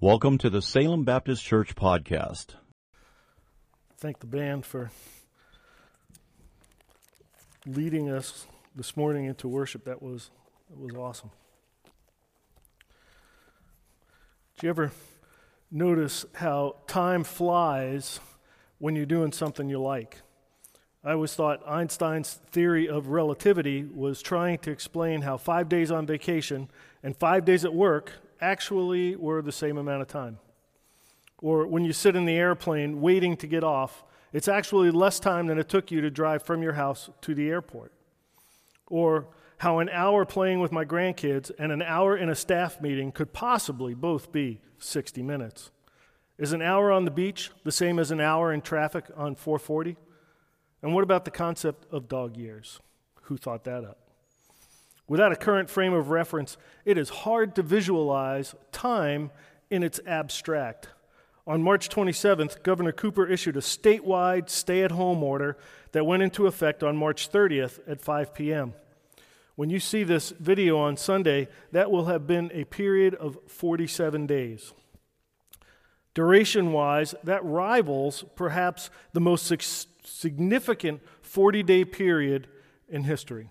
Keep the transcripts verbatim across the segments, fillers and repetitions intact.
Welcome to the Salem Baptist Church podcast. Thank the band for leading us this morning into worship. That was that was awesome. Did you ever notice how time flies when you're doing something you like? I always thought Einstein's theory of relativity was trying to explain how five days on vacation and five days at work actually were the same amount of time. Or when you sit in the airplane waiting to get off, it's actually less time than it took you to drive from your house to the airport. Or how an hour playing with my grandkids and an hour in a staff meeting could possibly both be sixty minutes. Is an hour on the beach the same as an hour in traffic on four forty? And what about the concept of dog years? Who thought that up? Without a current frame of reference, it is hard to visualize time in its abstract. On March twenty-seventh, Governor Cooper issued a statewide stay-at-home order that went into effect on March thirtieth at five p.m. When you see this video on Sunday, that will have been a period of forty-seven days. Duration-wise, that rivals perhaps the most sig- significant forty-day period in history.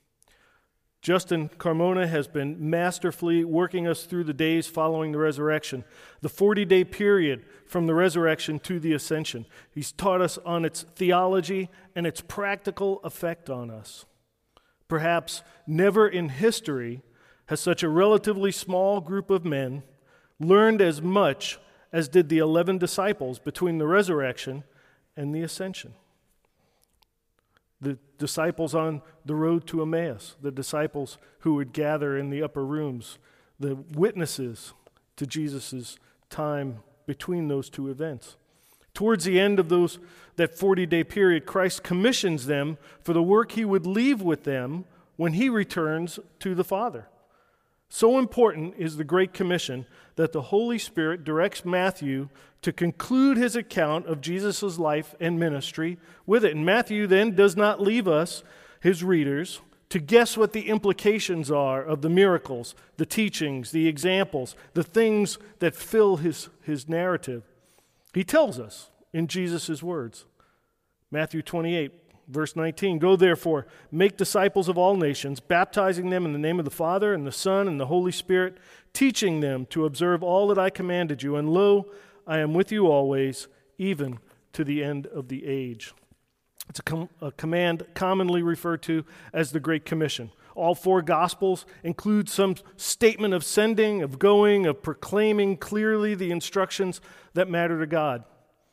Justin Carmona has been masterfully working us through the days following the resurrection, the forty-day period from the resurrection to the ascension. He's taught us on its theology and its practical effect on us. Perhaps never in history has such a relatively small group of men learned as much as did the eleven disciples between the resurrection and the ascension. The disciples on the road to Emmaus, the disciples who would gather in the upper rooms, the witnesses to Jesus' time between those two events. Towards the end of those that forty-day period, Christ commissions them for the work he would leave with them when he returns to the Father. So important is the Great Commission that the Holy Spirit directs Matthew to conclude his account of Jesus' life and ministry with it. And Matthew then does not leave us, his readers, to guess what the implications are of the miracles, the teachings, the examples, the things that fill his, his narrative. He tells us in Jesus' words. Matthew twenty-eight, verse nineteen, "Go therefore, make disciples of all nations, baptizing them in the name of the Father and the Son and the Holy Spirit, teaching them to observe all that I commanded you. And lo, I am with you always, even to the end of the age." It's a, com- a command commonly referred to as the Great Commission. All four Gospels include some statement of sending, of going, of proclaiming clearly the instructions that matter to God.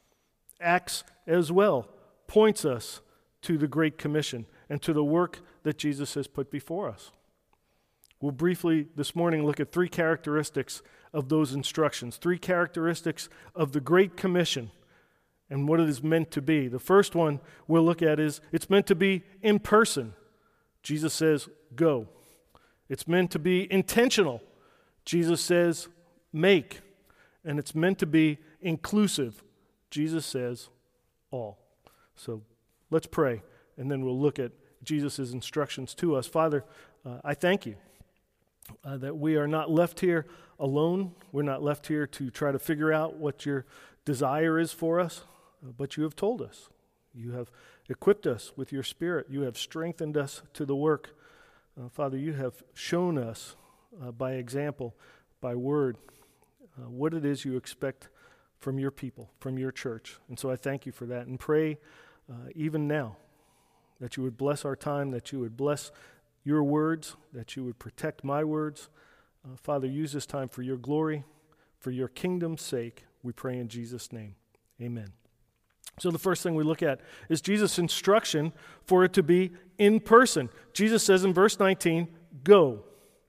Acts as well points us to the Great Commission and to the work that Jesus has put before us. We'll briefly this morning look at three characteristics of those instructions, three characteristics of the Great Commission and what it is meant to be. The first one we'll look at is it's meant to be in person. Jesus says, go. It's meant to be intentional. Jesus says, make. And it's meant to be inclusive. Jesus says, all. So let's pray, and then we'll look at Jesus' instructions to us. Father, uh, I thank you uh, that we are not left here alone. We're not left here to try to figure out what your desire is for us, uh, but you have told us. You have equipped us with your Spirit. You have strengthened us to the work. Uh, Father, you have shown us uh, by example, by word, uh, what it is you expect from your people, from your church. And so I thank you for that and pray Uh, even now, that you would bless our time, that you would bless your words, that you would protect my words. Uh, Father, use this time for your glory, for your kingdom's sake. We pray in Jesus' name. Amen. So the first thing we look at is Jesus' instruction for it to be in person. Jesus says in verse nineteen, go.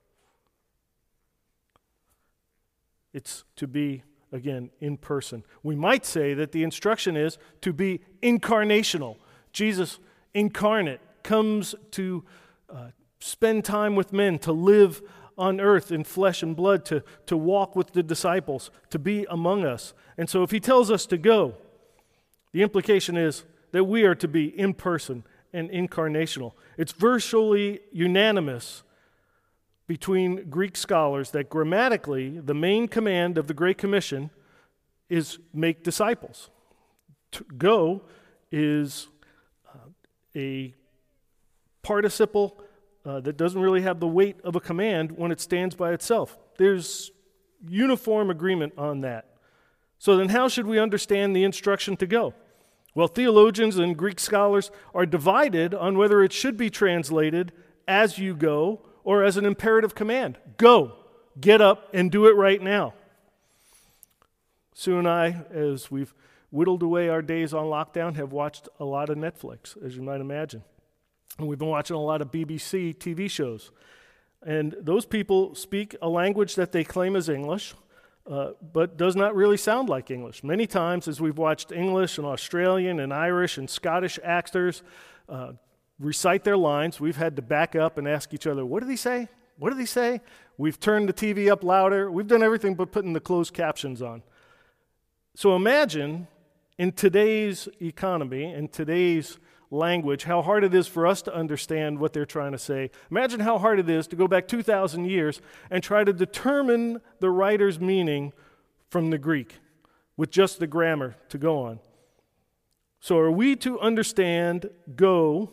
It's to be again, in person. We might say that the instruction is to be incarnational. Jesus, incarnate, comes to uh, spend time with men, to live on earth in flesh and blood, to, to walk with the disciples, to be among us. And so if he tells us to go, the implication is that we are to be in person and incarnational. It's virtually unanimous between Greek scholars that grammatically the main command of the Great Commission is make disciples. To go is uh, a participle uh, that doesn't really have the weight of a command when it stands by itself. There's uniform agreement on that. So then how should we understand the instruction to go? Well, theologians and Greek scholars are divided on whether it should be translated as you go or as an imperative command. Go, get up, and do it right now. Sue and I, as we've whittled away our days on lockdown, have watched a lot of Netflix, as you might imagine. And we've been watching a lot of B B C T V shows. And those people speak a language that they claim is English, uh, but does not really sound like English. Many times, as we've watched English and Australian and Irish and Scottish actors uh, recite their lines, we've had to back up and ask each other, what did he say? What did he say? We've turned the T V up louder. We've done everything but putting the closed captions on. So imagine in today's economy, in today's language, how hard it is for us to understand what they're trying to say. Imagine how hard it is to go back two thousand years and try to determine the writer's meaning from the Greek with just the grammar to go on. So are we to understand go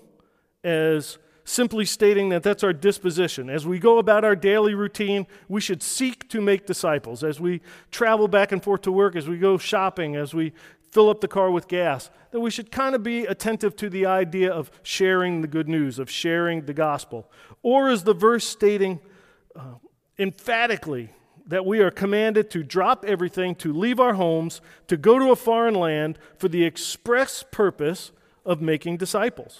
as simply stating that that's our disposition? As we go about our daily routine, we should seek to make disciples. As we travel back and forth to work, as we go shopping, as we fill up the car with gas, that we should kind of be attentive to the idea of sharing the good news, of sharing the gospel. Or is the verse stating uh, emphatically that we are commanded to drop everything, to leave our homes, to go to a foreign land for the express purpose of making disciples?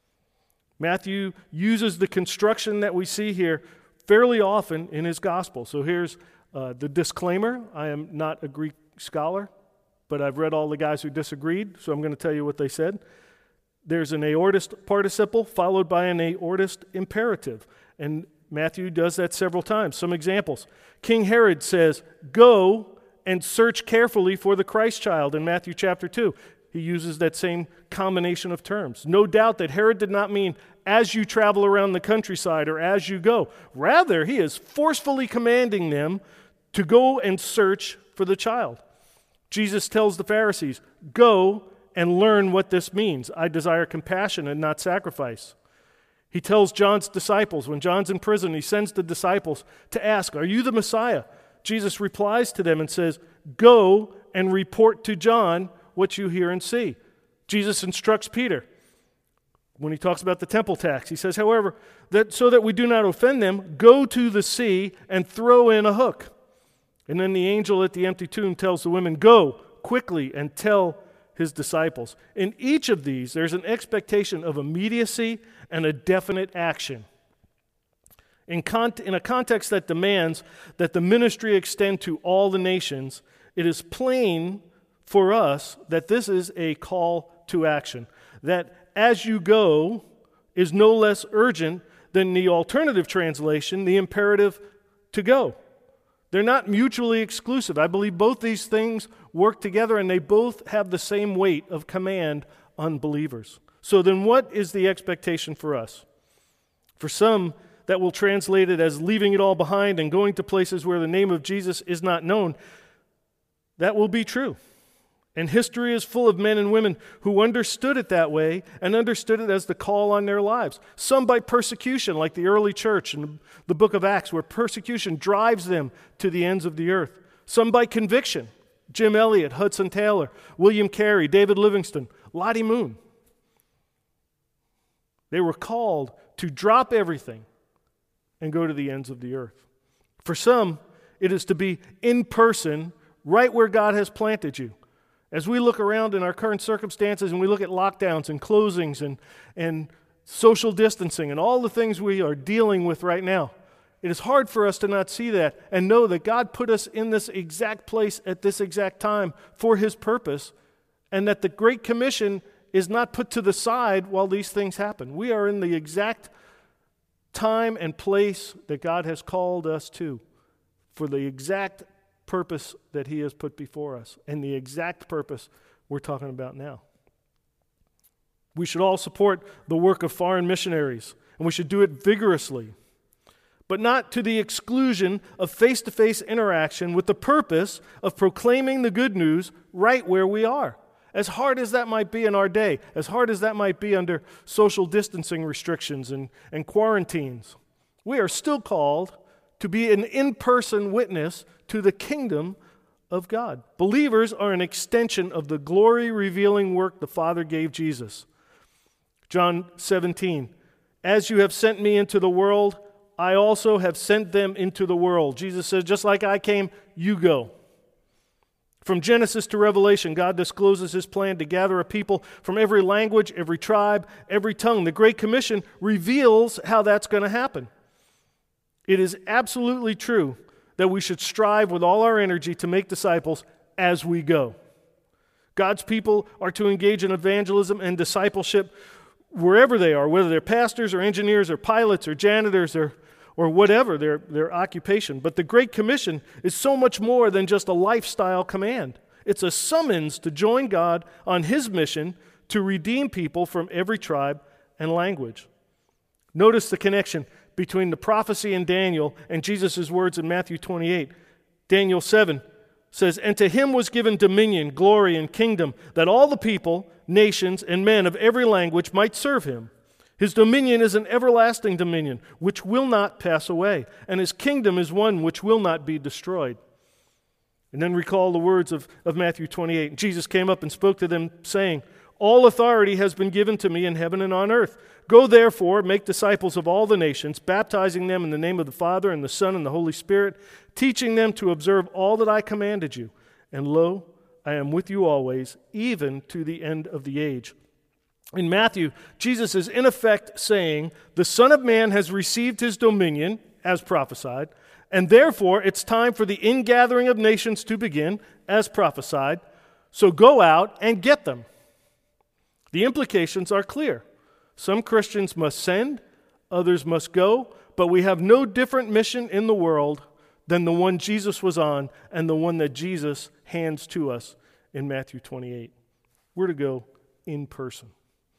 Matthew uses the construction that we see here fairly often in his gospel. So here's uh, the disclaimer. I am not a Greek scholar, but I've read all the guys who disagreed, so I'm going to tell you what they said. There's an aorist participle followed by an aorist imperative, and Matthew does that several times. Some examples. King Herod says, "Go and search carefully for the Christ child," in Matthew chapter two. He uses that same combination of terms. No doubt that Herod did not mean as you travel around the countryside or as you go. Rather, he is forcefully commanding them to go and search for the child. Jesus tells the Pharisees, "Go and learn what this means. I desire compassion and not sacrifice." He tells John's disciples, when John's in prison, he sends the disciples to ask, "Are you the Messiah?" Jesus replies to them and says, "Go and report to John what you hear and see." Jesus instructs Peter when he talks about the temple tax. He says, however, that so that we do not offend them, go to the sea and throw in a hook. And then the angel at the empty tomb tells the women, "Go quickly and tell his disciples." In each of these, there's an expectation of immediacy and a definite action. In, con- in a context that demands that the ministry extend to all the nations, it is plain for us that this is a call to action. That as you go is no less urgent than the alternative translation, the imperative to go. They're not mutually exclusive. I believe both these things work together and they both have the same weight of command on believers. So then what is the expectation for us? For some, that will translate it as leaving it all behind and going to places where the name of Jesus is not known. That will be true. And history is full of men and women who understood it that way and understood it as the call on their lives. Some by persecution, like the early church in the book of Acts, where persecution drives them to the ends of the earth. Some by conviction. Jim Elliot, Hudson Taylor, William Carey, David Livingstone, Lottie Moon. They were called to drop everything and go to the ends of the earth. For some, it is to be in person, right where God has planted you. As we look around in our current circumstances and we look at lockdowns and closings and, and social distancing and all the things we are dealing with right now, it is hard for us to not see that and know that God put us in this exact place at this exact time for His purpose, and that the Great Commission is not put to the side while these things happen. We are in the exact time and place that God has called us to for the exact purpose that He has put before us, and the exact purpose we're talking about now. We should all support the work of foreign missionaries, and we should do it vigorously. but not to the exclusion of face-to-face interaction with the purpose of proclaiming the good news right where we are. As hard as that might be in our day, as hard as that might be under social distancing restrictions and, and quarantines, we are still called to be an in-person witness to the kingdom of God. Believers are an extension of the glory-revealing work the Father gave Jesus. John seventeen, as you have sent me into the world, I also have sent them into the world. Jesus says, just like I came, you go. From Genesis to Revelation, God discloses his plan to gather a people from every language, every tribe, every tongue. The Great Commission reveals how that's going to happen. It is absolutely true that we should strive with all our energy to make disciples as we go. God's people are to engage in evangelism and discipleship wherever they are, whether they're pastors or engineers or pilots or janitors or, or whatever their, their occupation. But the Great Commission is so much more than just a lifestyle command. It's a summons to join God on his mission to redeem people from every tribe and language. Notice the connection between the prophecy in Daniel and Jesus' words in Matthew twenty-eight. Daniel seven says, and to him was given dominion, glory, and kingdom, that all the people, nations, and men of every language might serve him. His dominion is an everlasting dominion, which will not pass away, and his kingdom is one which will not be destroyed. And then recall the words of, of Matthew twenty-eight. Jesus came up and spoke to them, saying, all authority has been given to me in heaven and on earth. Go therefore, make disciples of all the nations, baptizing them in the name of the Father and the Son and the Holy Spirit, teaching them to observe all that I commanded you. And lo, I am with you always, even to the end of the age. In Matthew, Jesus is in effect saying, the Son of Man has received his dominion, as prophesied, and therefore it's time for the ingathering of nations to begin, as prophesied. So go out and get them. The implications are clear. Some Christians must send, others must go, but we have no different mission in the world than the one Jesus was on and the one that Jesus hands to us in Matthew twenty-eight. We're to go in person.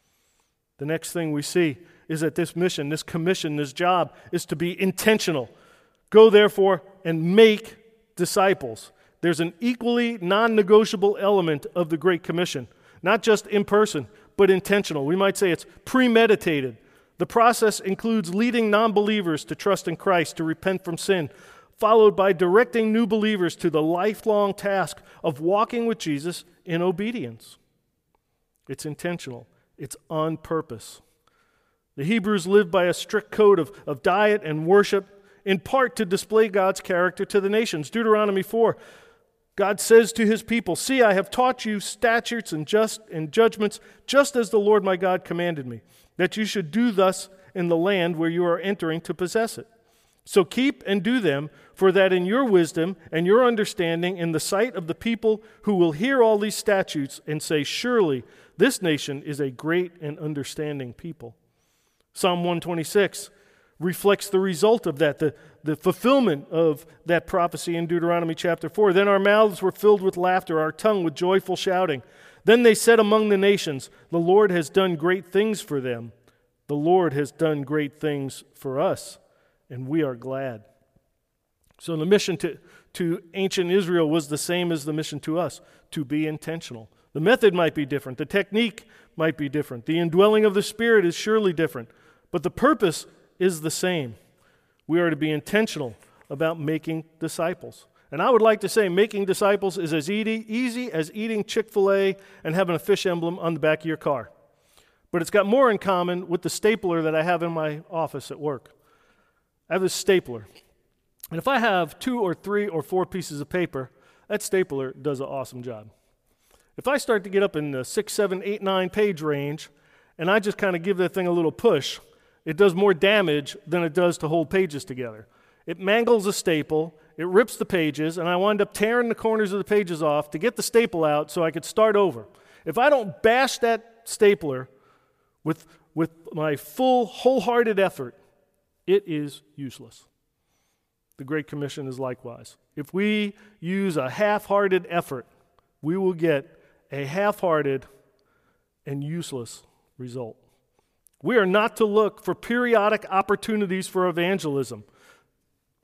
The next thing we see is that this mission, this commission, this job is to be intentional. Go therefore and make disciples. There's an equally non-negotiable element of the Great Commission. Not just in person, but intentional. We might say it's premeditated. The process includes leading non-believers to trust in Christ, to repent from sin, followed by directing new believers to the lifelong task of walking with Jesus in obedience. It's intentional. It's on purpose. The Hebrews lived by a strict code of, of diet and worship, in part to display God's character to the nations. Deuteronomy four, God says to his people, see, I have taught you statutes and just and judgments, just as the Lord my God commanded me, that you should do thus in the land where you are entering to possess it. So keep and do them, for that in your wisdom and your understanding, in the sight of the people who will hear all these statutes and say, surely this nation is a great and understanding people. Psalm one twenty-six reflects the result of that, the, the fulfillment of that prophecy in Deuteronomy chapter four. Then our mouths were filled with laughter, our tongue with joyful shouting. Then they said among the nations, the Lord has done great things for them. The Lord has done great things for us, and we are glad. So the mission to, to ancient Israel was the same as the mission to us, to be intentional. The method might be different. The technique might be different. The indwelling of the Spirit is surely different. But the purpose is the same. We are to be intentional about making disciples. And I would like to say making disciples is as easy as eating Chick-fil-A and having a fish emblem on the back of your car. But it's got more in common with the stapler that I have in my office at work. I have a stapler. And if I have two or three or four pieces of paper, that stapler does an awesome job. If I start to get up in the six, seven, eight, nine page range, and I just kind of give that thing a little push, it does more damage than it does to hold pages together. It mangles a staple, it rips the pages, and I wind up tearing the corners of the pages off to get the staple out so I could start over. If I don't bash that stapler with, with my full, wholehearted effort, it is useless. The Great Commission is likewise. If we use a half-hearted effort, we will get a half-hearted and useless result. We are not to look for periodic opportunities for evangelism.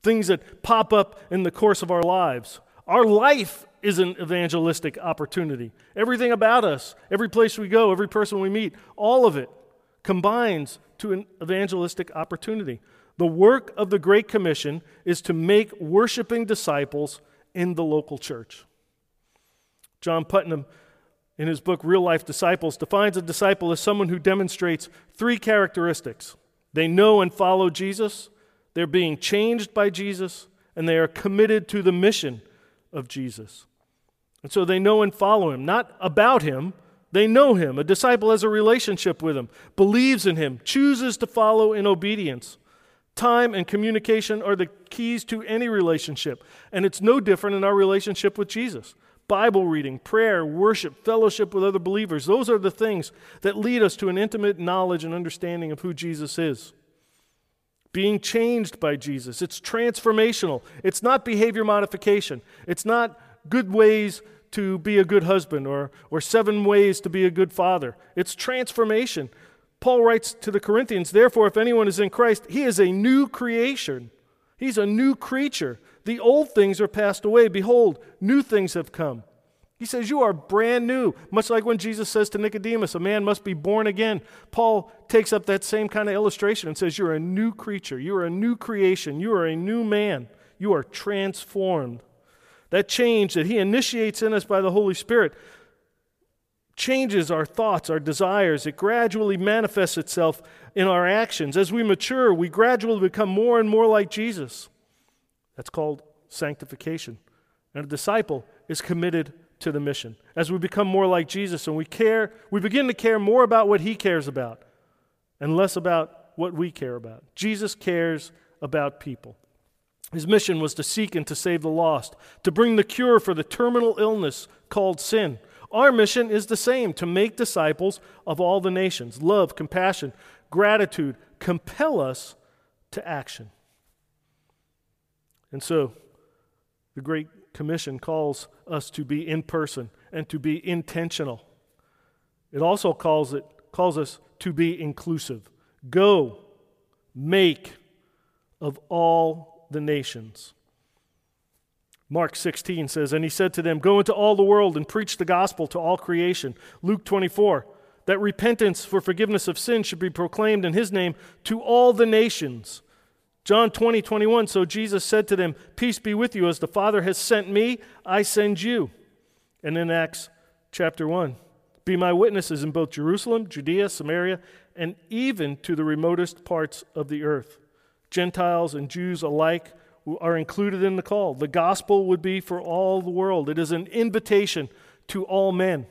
things that pop up in the course of our lives. Our life is an evangelistic opportunity. Everything about us, every place we go, every person we meet, all of it combines to an evangelistic opportunity. The work of the Great Commission is to make worshiping disciples in the local church. John Putnam, in his book Real Life Disciples, defines a disciple as someone who demonstrates three characteristics. They know and follow Jesus, they're being changed by Jesus, and they are committed to the mission of Jesus. And so they know and follow him, not about him. They know him. A disciple has a relationship with him, believes in him, chooses to follow in obedience. Time and communication are the keys to any relationship, and it's no different in our relationship with Jesus. Bible reading, prayer, worship, fellowship with other believers, those are the things that lead us to an intimate knowledge and understanding of who Jesus is. Being changed by Jesus, it's transformational. It's not behavior modification. It's not good ways to be a good husband or, or seven ways to be a good father. It's transformation. Paul writes to the Corinthians, therefore, if anyone is in Christ, he is a new creation. He's a new creature. The old things are passed away. Behold, new things have come. He says, you are brand new. Much like when Jesus says to Nicodemus, a man must be born again. Paul takes up that same kind of illustration and says, you're a new creature. You are a new creation. You are a new man. You are transformed. That change that he initiates in us by the Holy Spirit changes our thoughts, our desires. It gradually manifests itself in our actions. As we mature, we gradually become more and more like Jesus. That's called sanctification. And a disciple is committed to the mission. As we become more like Jesus and we care, we begin to care more about what he cares about and less about what we care about. Jesus cares about people. His mission was to seek and to save the lost, to bring the cure for the terminal illness called sin. Our mission is the same, to make disciples of all the nations. Love, compassion, gratitude compel us to action. And so, the Great Commission calls us to be in person and to be intentional. It also calls it calls us to be inclusive. Go, make of all the nations. Mark sixteen says, and he said to them, go into all the world and preach the gospel to all creation. Luke twenty-four, that repentance for forgiveness of sin should be proclaimed in his name to all the nations. John twenty, twenty-one, so Jesus said to them, peace be with you, as the Father has sent me, I send you. And in Acts chapter one, be my witnesses in both Jerusalem, Judea, Samaria, and even to the remotest parts of the earth. Gentiles and Jews alike are included in the call. The gospel would be for all the world. It is an invitation to all men.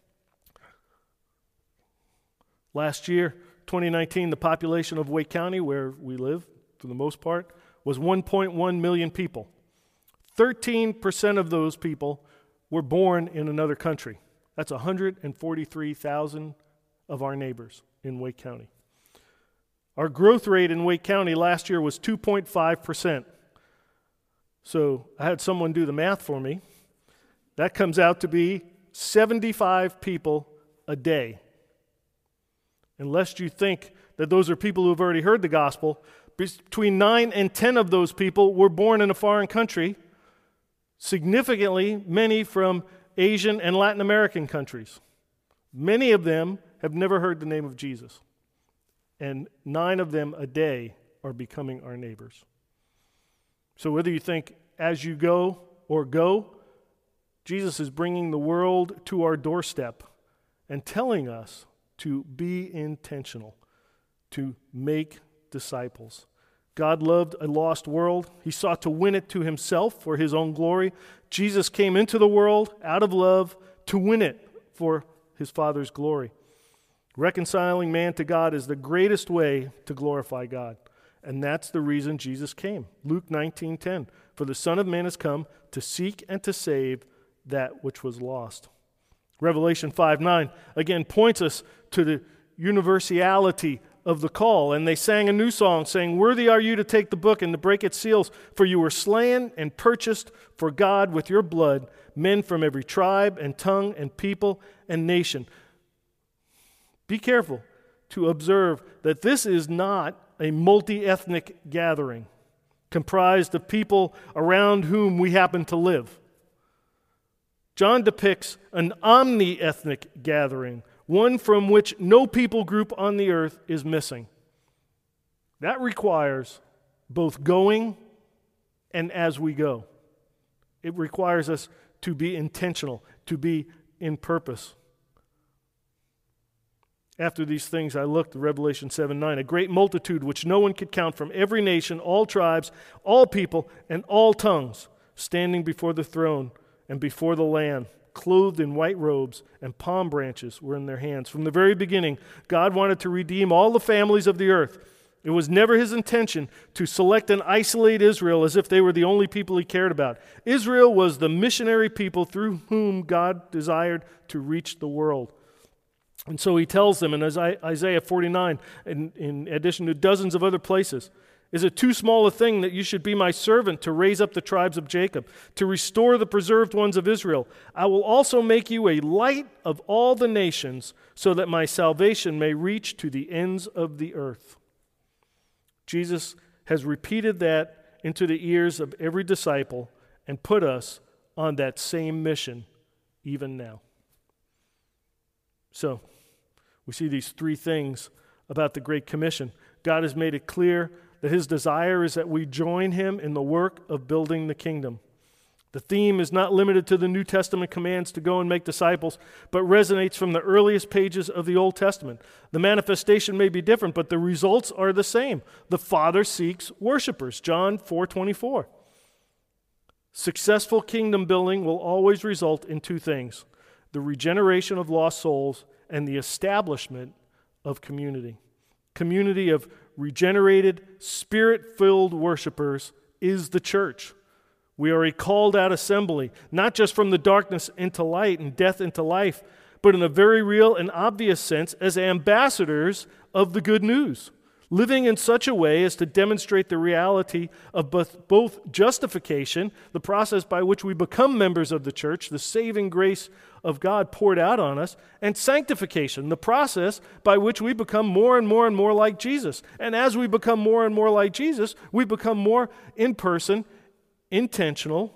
Last year, twenty nineteen, the population of Wake County, where we live for the most part, was one point one million people. thirteen percent of those people were born in another country. That's one hundred forty-three thousand of our neighbors in Wake County. Our growth rate in Wake County last year was two point five percent. So I had someone do the math for me. That comes out to be seventy-five people a day. Unless you think that those are people who have already heard the gospel, between nine and ten of those people were born in a foreign country, significantly many from Asian and Latin American countries. Many of them have never heard the name of Jesus. And nine of them a day are becoming our neighbors. So whether you think as you go or go, Jesus is bringing the world to our doorstep and telling us to be intentional, to make disciples. God loved a lost world. He sought to win it to himself for his own glory. Jesus came into the world out of love to win it for his Father's glory. Reconciling man to God is the greatest way to glorify God. And that's the reason Jesus came. Luke nineteen ten, for the Son of Man has come to seek and to save that which was lost. Revelation five nine, again, points us to the universality of the call. And they sang a new song saying, worthy are you to take the book and to break its seals, for you were slain and purchased for God with your blood men from every tribe and tongue and people and nation. Be careful to observe that this is not a multi-ethnic gathering. comprised of people around whom we happen to live. John depicts an omni-ethnic gathering, one from which no people group on the earth is missing. That requires both going and as we go. It requires us to be intentional, to be in purpose. After these things I looked, Revelation seven nine, a great multitude which no one could count from every nation, all tribes, all people, and all tongues, standing before the throne and before the Lamb, clothed in white robes, and palm branches were in their hands. From the very beginning, God wanted to redeem all the families of the earth. It was never his intention to select and isolate Israel as if they were the only people he cared about. Israel was the missionary people through whom God desired to reach the world. And so he tells them in Isaiah forty-nine, in, in addition to dozens of other places, is it too small a thing that you should be my servant to raise up the tribes of Jacob, to restore the preserved ones of Israel? I will also make you a light of all the nations, so that my salvation may reach to the ends of the earth. Jesus has repeated that into the ears of every disciple and put us on that same mission even now. So, we see these three things about the Great Commission. God has made it clear that his desire is that we join him in the work of building the kingdom. The theme is not limited to the New Testament commands to go and make disciples, but resonates from the earliest pages of the Old Testament. The manifestation may be different, but the results are the same. The Father seeks worshipers, John four twenty-four. Successful kingdom building will always result in two things: the regeneration of lost souls and the establishment of community. Community of regenerated, spirit-filled worshipers is the church. We are a called-out assembly, not just from the darkness into light and death into life, but in a very real and obvious sense as ambassadors of the good news, living in such a way as to demonstrate the reality of both, both justification, the process by which we become members of the church, the saving grace of God poured out on us, and sanctification, the process by which we become more and more and more like Jesus. And as we become more and more like Jesus, we become more in person, intentional,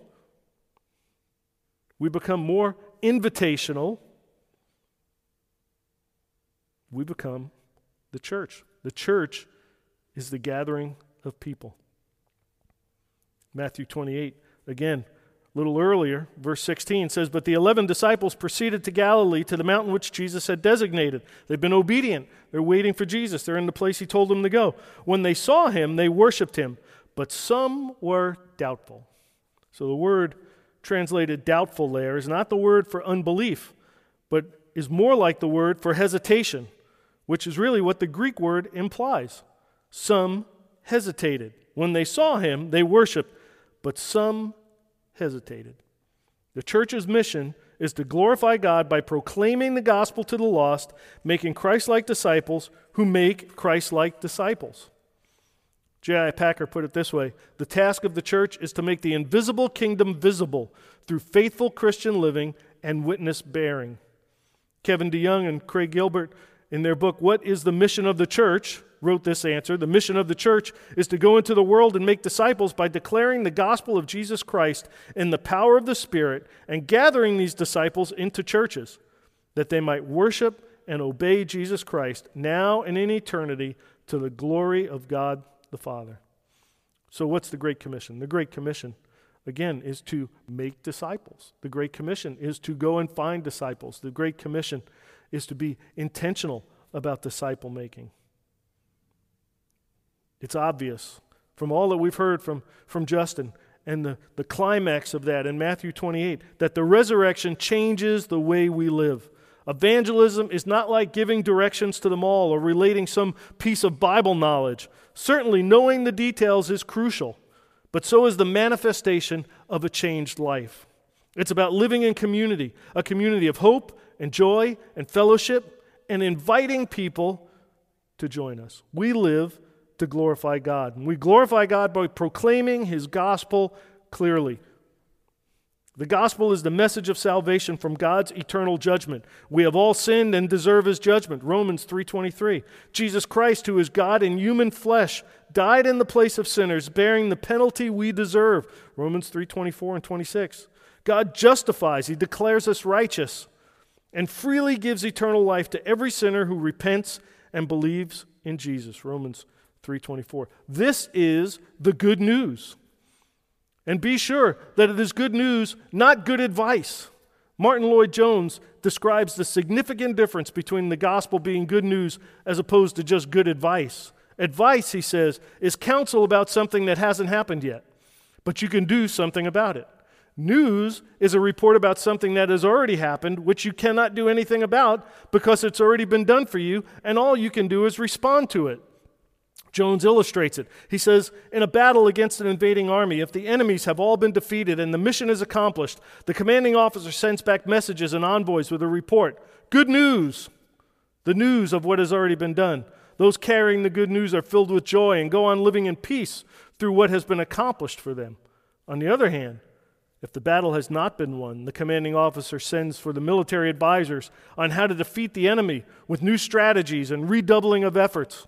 we become more invitational, we become the church. The church is the gathering of people. Matthew twenty-eight, again, a little earlier, verse sixteen says, "But the eleven disciples proceeded to Galilee, to the mountain which Jesus had designated." They've been obedient. They're waiting for Jesus. They're in the place he told them to go. When they saw him, they worshiped him, but some were doubtful. So the word translated doubtful there is not the word for unbelief, but is more like the word for hesitation, which is really what the Greek word implies. Some hesitated. When they saw him, they worshiped, but some hesitated. The church's mission is to glorify God by proclaiming the gospel to the lost, making Christ-like disciples who make Christ-like disciples. J I Packer put it this way: the task of the church is to make the invisible kingdom visible through faithful Christian living and witness bearing. Kevin DeYoung and Craig Gilbert, in their book, What is the Mission of the Church?, wrote this answer: the mission of the church is to go into the world and make disciples by declaring the gospel of Jesus Christ in the power of the Spirit and gathering these disciples into churches, that they might worship and obey Jesus Christ now and in eternity to the glory of God the Father. So what's the Great Commission? The Great Commission, again, is to make disciples. The Great Commission is to go and find disciples. The Great Commission is to be intentional about disciple making. It's obvious from all that we've heard from, from Justin and the, the climax of that in Matthew twenty-eight that the resurrection changes the way we live. Evangelism is not like giving directions to the mall or relating some piece of Bible knowledge. Certainly, knowing the details is crucial, but so is the manifestation of a changed life. It's about living in community, a community of hope and joy and fellowship, and inviting people to join us. We live to glorify God, and we glorify God by proclaiming his gospel clearly. The gospel is the message of salvation from God's eternal judgment. We have all sinned and deserve his judgment. Romans three twenty-three. Jesus Christ, who is God in human flesh, died in the place of sinners, bearing the penalty we deserve. Romans three twenty-four and twenty-six. God justifies, he declares us righteous, and freely gives eternal life to every sinner who repents and believes in Jesus. Romans three twenty-four. This is the good news. And be sure that it is good news, not good advice. Martin Lloyd-Jones describes the significant difference between the gospel being good news as opposed to just good advice. Advice, he says, is counsel about something that hasn't happened yet, but you can do something about it. News is a report about something that has already happened, which you cannot do anything about because it's already been done for you, and all you can do is respond to it. Jones illustrates it. He says, in a battle against an invading army, if the enemies have all been defeated and the mission is accomplished, the commanding officer sends back messages and envoys with a report. Good news! The news of what has already been done. Those carrying the good news are filled with joy and go on living in peace through what has been accomplished for them. On the other hand, if the battle has not been won, the commanding officer sends for the military advisors on how to defeat the enemy with new strategies and redoubling of efforts.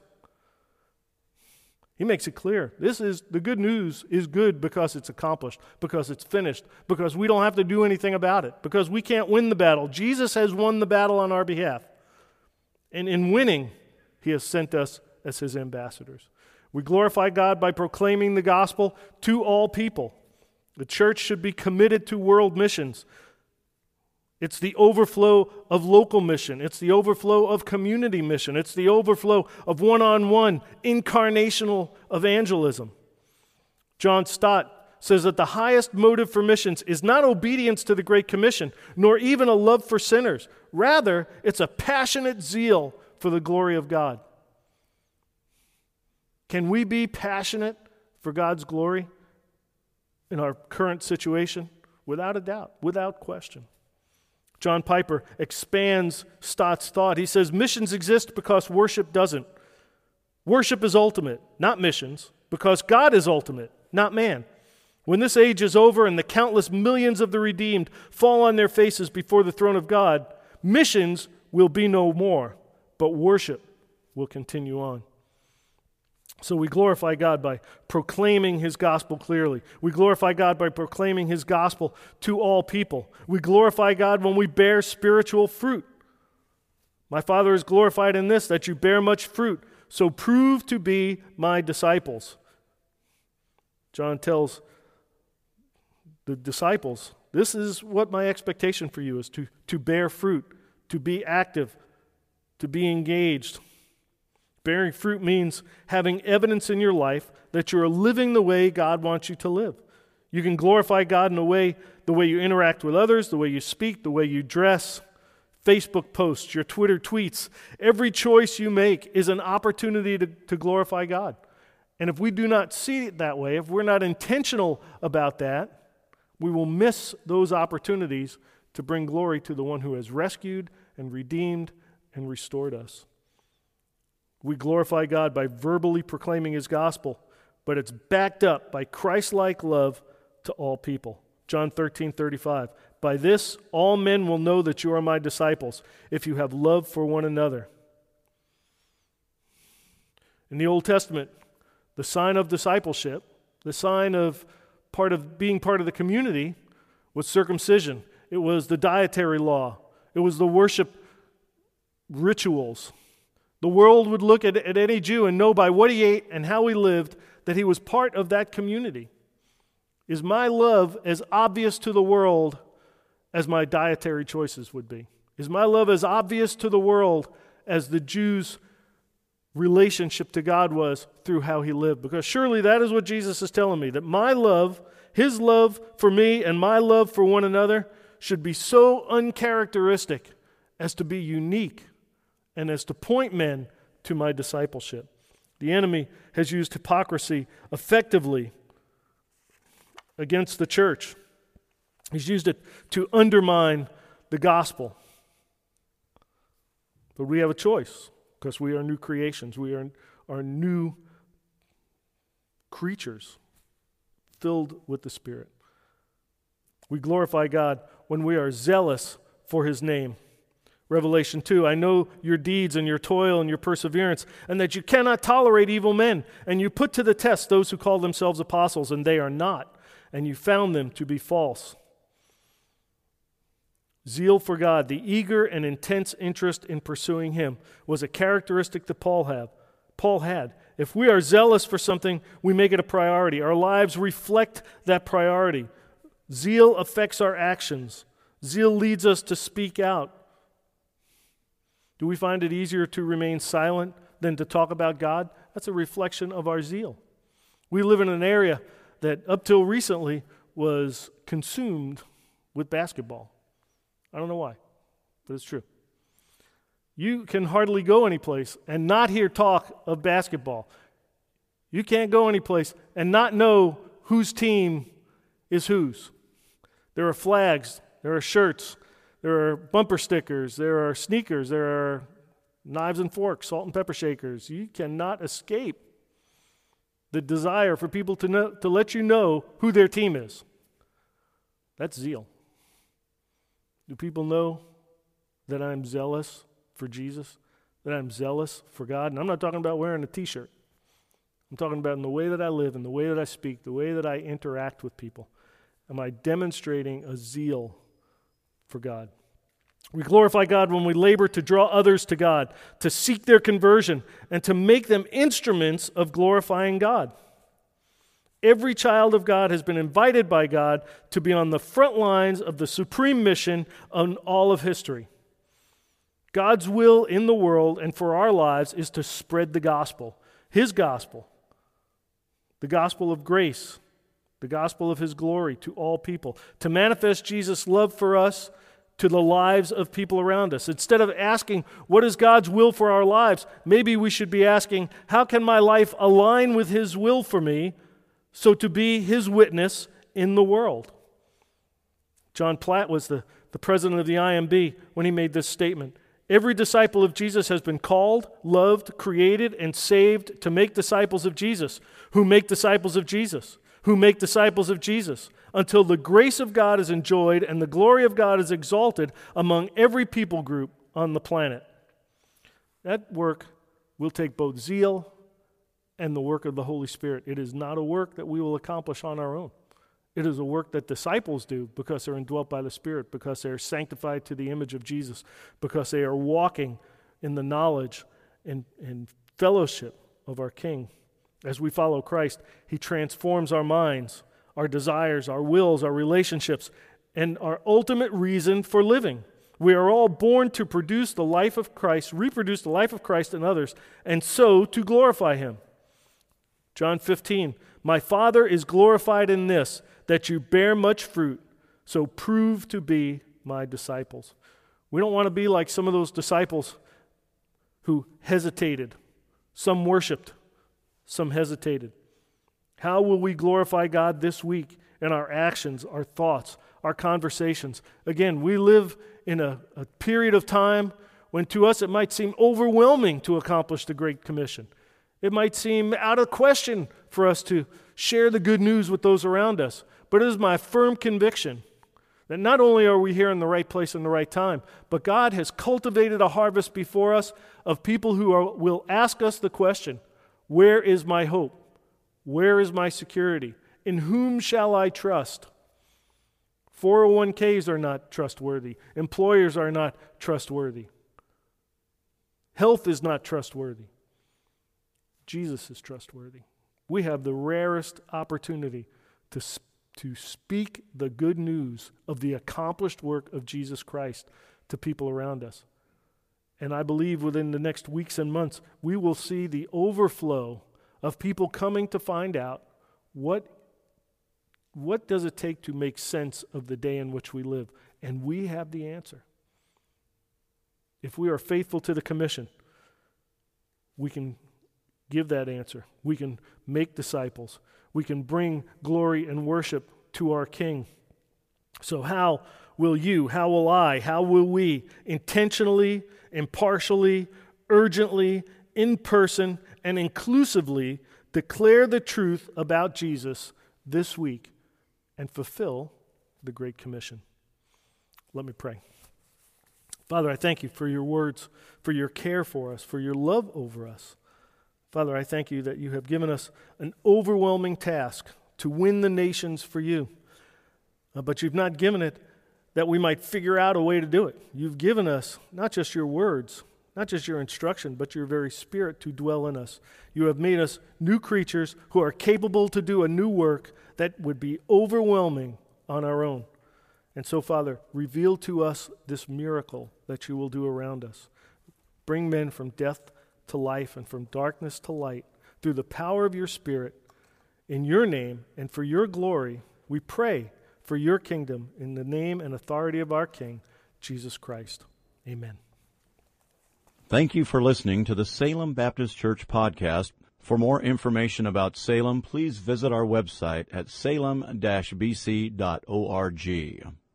He makes it clear. This is the good news is good because it's accomplished, because it's finished, because we don't have to do anything about it, because we can't win the battle. Jesus has won the battle on our behalf. And in winning, he has sent us as his ambassadors. We glorify God by proclaiming the gospel to all people. The church should be committed to world missions. It's the overflow of local mission. It's the overflow of community mission. It's the overflow of one-on-one incarnational evangelism. John Stott says that the highest motive for missions is not obedience to the Great Commission, nor even a love for sinners. Rather, it's a passionate zeal for the glory of God. Can we be passionate for God's glory in our current situation? Without a doubt, without question. John Piper expands Stott's thought. He says, missions exist because worship doesn't. Worship is ultimate, not missions, because God is ultimate, not man. When this age is over and the countless millions of the redeemed fall on their faces before the throne of God, missions will be no more, but worship will continue on. So we glorify God by proclaiming his gospel clearly. We glorify God by proclaiming his gospel to all people. We glorify God when we bear spiritual fruit. My Father is glorified in this, that you bear much fruit, so prove to be my disciples. John tells the disciples, this is what my expectation for you is, to, to bear fruit, to be active, to be engaged. Bearing fruit means having evidence in your life that you're living the way God wants you to live. You can glorify God in a way, the way you interact with others, the way you speak, the way you dress, Facebook posts, your Twitter tweets. Every choice you make is an opportunity to, to glorify God. And if we do not see it that way, if we're not intentional about that, we will miss those opportunities to bring glory to the one who has rescued and redeemed and restored us. We glorify God by verbally proclaiming his gospel, but it's backed up by Christ-like love to all people. John thirteen thirty-five. By this, all men will know that you are my disciples, if you have love for one another. In the Old Testament, the sign of discipleship, the sign of part of being part of the community, was circumcision. It was the dietary law. It was the worship rituals. The world would look at, at any Jew and know by what he ate and how he lived that he was part of that community. Is my love as obvious to the world as my dietary choices would be? Is my love as obvious to the world as the Jews' relationship to God was through how he lived? Because surely that is what Jesus is telling me, that my love, his love for me and my love for one another should be so uncharacteristic as to be unique and as to point men to my discipleship. The enemy has used hypocrisy effectively against the church. He's used it to undermine the gospel. But we have a choice, because we are new creations. We are, are new creatures filled with the Spirit. We glorify God when we are zealous for his name. Revelation two, I know your deeds and your toil and your perseverance, and that you cannot tolerate evil men, and you put to the test those who call themselves apostles, and they are not, and you found them to be false. Zeal for God, the eager and intense interest in pursuing him, was a characteristic that Paul had. Paul had. If we are zealous for something, we make it a priority. Our lives reflect that priority. Zeal affects our actions. Zeal leads us to speak out. Do we find it easier to remain silent than to talk about God? That's a reflection of our zeal. We live in an area that up till recently was consumed with basketball. I don't know why, but it's true. You can hardly go anyplace and not hear talk of basketball. You can't go anyplace and not know whose team is whose. There are flags, there are shirts, there are bumper stickers, there are sneakers, there are knives and forks, salt and pepper shakers. You cannot escape the desire for people to know, to let you know who their team is. That's zeal. Do people know that I'm zealous for Jesus? That I'm zealous for God? And I'm not talking about wearing a t-shirt. I'm talking about in the way that I live, in the way that I speak, the way that I interact with people. Am I demonstrating a zeal for God? We glorify God when we labor to draw others to God, to seek their conversion, and to make them instruments of glorifying God. Every child of God has been invited by God to be on the front lines of the supreme mission on all of history. God's will in the world and for our lives is to spread the gospel, his gospel, the gospel of grace, the gospel of his glory to all people, to manifest Jesus' love for us to the lives of people around us. Instead of asking, what is God's will for our lives? Maybe we should be asking, how can my life align with his will for me so to be his witness in the world? John Platt was the, the president of the I M B when he made this statement. Every disciple of Jesus has been called, loved, created, and saved to make disciples of Jesus, who make disciples of Jesus, who make disciples of Jesus, until the grace of God is enjoyed and the glory of God is exalted among every people group on the planet. That work will take both zeal and the work of the Holy Spirit. It is not a work that we will accomplish on our own. It is a work that disciples do because they're indwelt by the Spirit, because they are sanctified to the image of Jesus, because they are walking in the knowledge and, and fellowship of our King. As we follow Christ, he transforms our minds, our desires, our wills, our relationships, and our ultimate reason for living. We are all born to produce the life of Christ, reproduce the life of Christ in others, and so to glorify him. John fifteen, my Father is glorified in this, that you bear much fruit, so prove to be my disciples. We don't want to be like some of those disciples who hesitated. Some worshiped, some hesitated. How will we glorify God this week in our actions, our thoughts, our conversations? Again, we live in a, a period of time when to us it might seem overwhelming to accomplish the Great Commission. It might seem out of question for us to share the good news with those around us. But it is my firm conviction that not only are we here in the right place in the right time, but God has cultivated a harvest before us of people who are, will ask us the question, where is my hope? Where is my security? In whom shall I trust? four oh one k's are not trustworthy. Employers are not trustworthy. Health is not trustworthy. Jesus is trustworthy. We have the rarest opportunity to, to speak the good news of the accomplished work of Jesus Christ to people around us. And I believe within the next weeks and months, we will see the overflow of people coming to find out what, what does it take to make sense of the day in which we live. And we have the answer. If we are faithful to the commission, we can give that answer. We can make disciples. We can bring glory and worship to our King. So how will you, how will I, how will we intentionally, impartially, urgently, in person, and inclusively declare the truth about Jesus this week and fulfill the Great Commission. Let me pray. Father, I thank you for your words, for your care for us, for your love over us. Father, I thank you that you have given us an overwhelming task to win the nations for you. Uh, but you've not given it that we might figure out a way to do it. You've given us not just your words, not just your instruction, but your very Spirit to dwell in us. You have made us new creatures who are capable to do a new work that would be overwhelming on our own. And so, Father, reveal to us this miracle that you will do around us. Bring men from death to life and from darkness to light through the power of your Spirit. In your name and for your glory, we pray for your kingdom in the name and authority of our King, Jesus Christ. Amen. Thank you for listening to the Salem Baptist Church podcast. For more information about Salem, please visit our website at salem dash b c dot org.